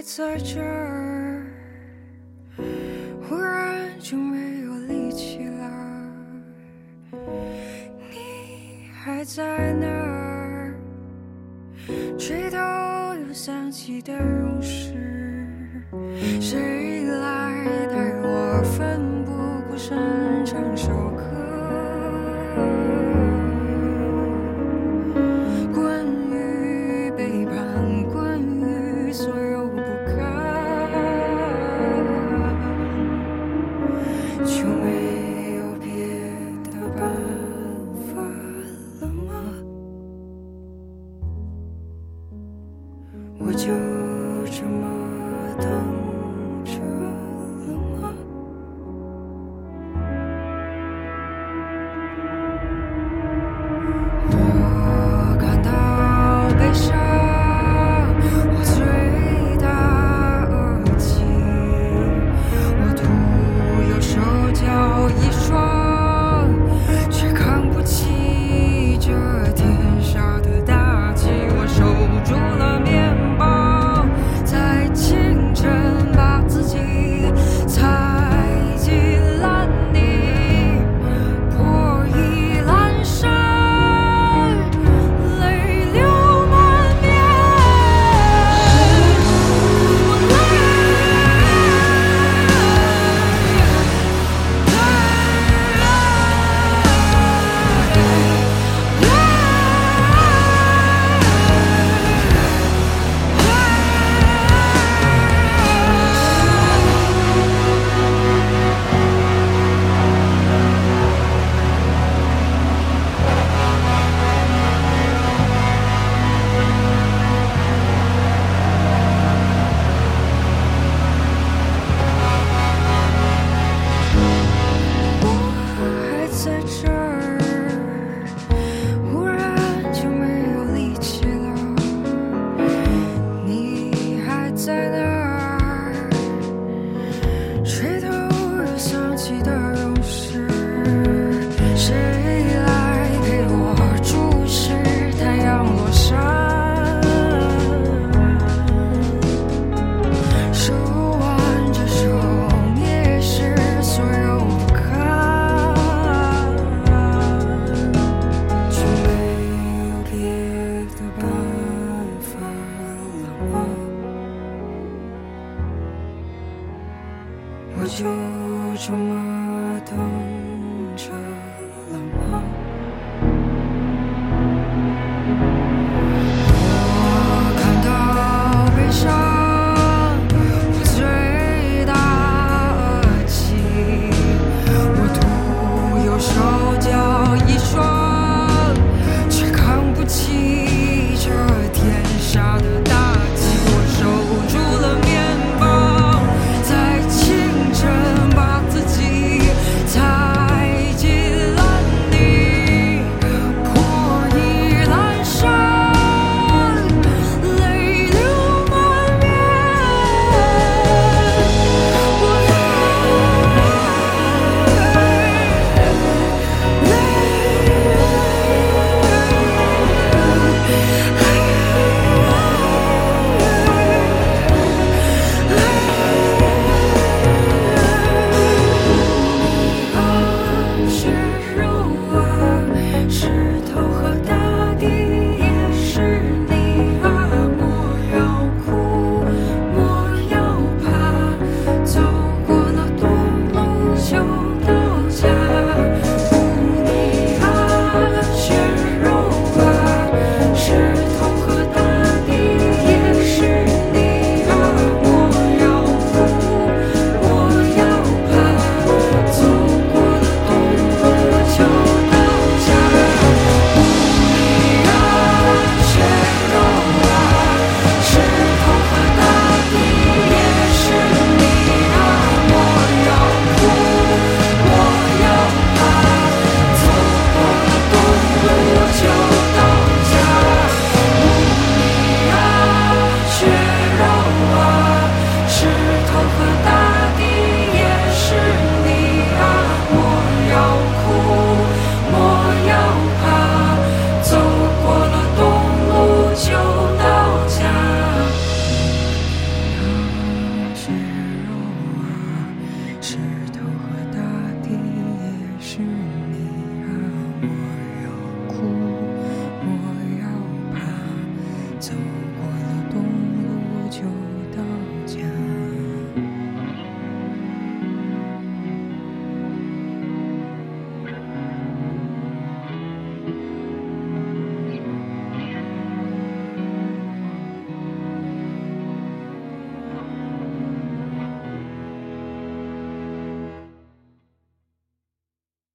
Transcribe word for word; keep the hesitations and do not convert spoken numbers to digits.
在这儿，忽然就没有力气了。你还在那儿，垂头又想起的容时，谁来带我奋不顾身唱首歌？关于背叛，关于所有不堪，就没有别的办法了吗？我就这么等着了吗？我感到悲伤，我最大恶极，我徒有手脚一双，却扛不起这天下的大旗。我守住了面包，在清晨把自己踩进烂泥，破衣烂衫，泪流满面。我还在这儿，忽然就没有力气了。你还在那儿，垂头又想起的容时，谁来陪我注视太阳落山？手挽着手，蔑视所有不堪，却没有别的办法了吗？我就这么等